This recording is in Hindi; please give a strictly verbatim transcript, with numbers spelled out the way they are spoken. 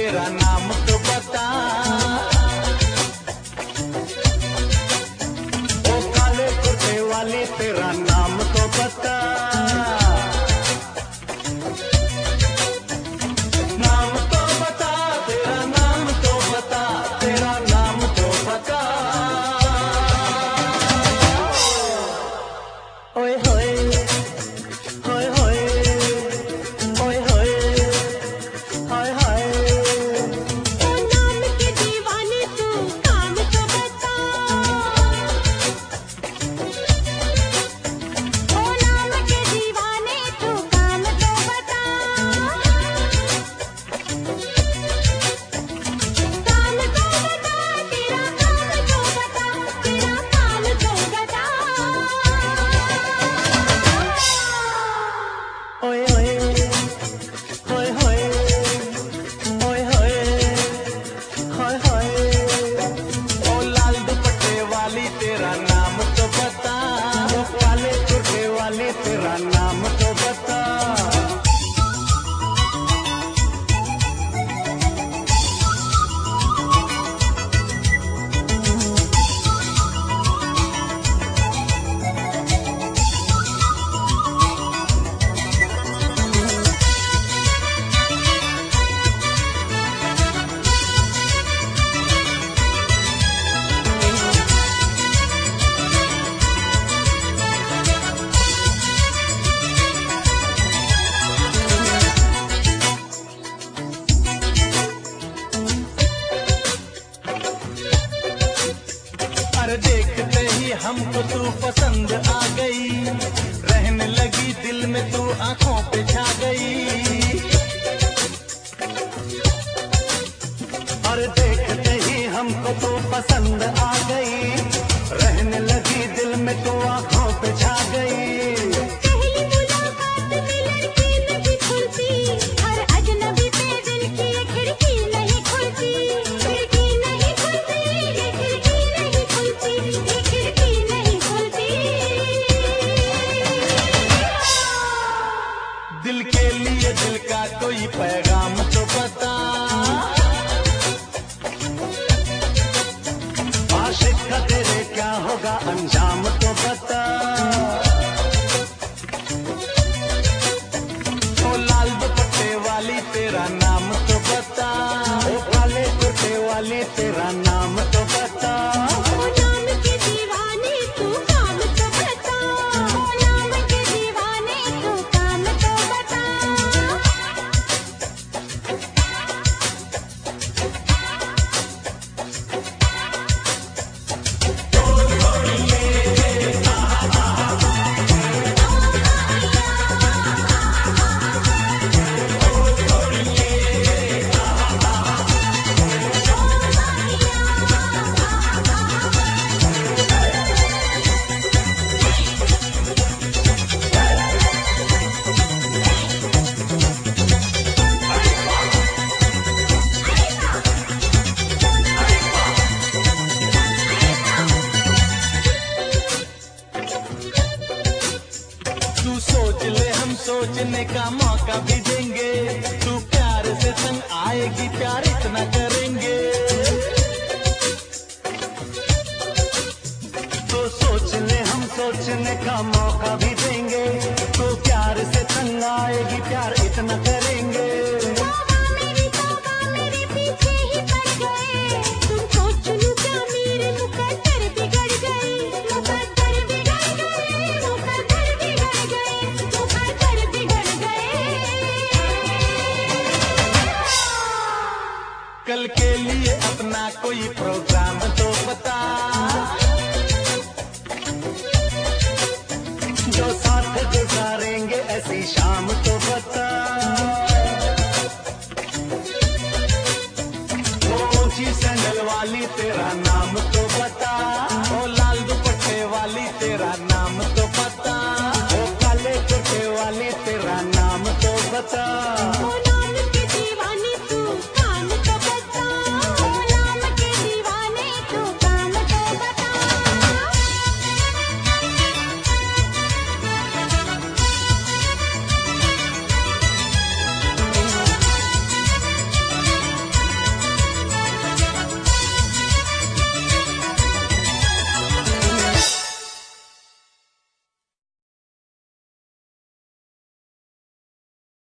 तेरा नाम तो बता। ओ काले कुर्ते वाली तेरा नाम तो बता। नाम तो बता, तेरा नाम तो बता, तेरा नाम तो बता। ओए होए होए होए ओए होए हाय हाय। ओ नाम के दीवाने तू काम तो बता। ओ नाम के दीवाने तू काम तो बता। काम तो बता, तेरा काम तो बता, तेरा काम तो बता। ओए ओए होए होए ओए होए हाय हाय। ओ लाल दुपट्टे वाली तेरा नाम तो बता। ओ काले कुर्ते वाली तेरा नाम तो बता। अरे देखते ही हमको तू पसंद आ गई, रहने लगी दिल में तू आंखों पे छा गई। अरे देखते ही हमको तू पसंद आ गई, रहने लगी दिल में तू आंखों पे छा गई। पहली मुलाकात में लड़की नहीं खुलती, हर अजनबी पे दिल की ये खिड़की नहीं खुलती। खिड़की नहीं खुलती, ये खिड़की नहीं खुलती, ये खिड़की नहीं खुलती। दिल के लिए दिल का कोई पैगाम तो बता। आशिक का तेरे क्या होगा अंजाम तो बता। ओ लाल दुपट्टे वाली तेरा नाम तो बता। ओ काले कुर्ते वाली तेरा नाम तो बता। ओ नाम के दीवाने तू काम तो बता। ओ नाम के दीवाने तू काम तो बता। तू सोच ले हम सोचने का मौका भी देंगे। तू प्यार से संग आएगी प्यार इतना करेंगे। तो सोच ले हम सोचने का मौका भी देंगे। तो प्यार से संग आएगी प्यार इतना करेंगे। तौबा मेरी तौबा मेरे पीछे ही पड़ गए। तुम सोच लूं क्या मेरे मुकद्दर बिगड़ गए। मुकद्दर बिगड़ गए, मुकद्दर बिगड़ गए, मुकद्दर बिगड़ गए। कल के लिए अपना कोई प्रोग्राम तो बता। जो साथ गुजारेंगे ऐसी शाम तो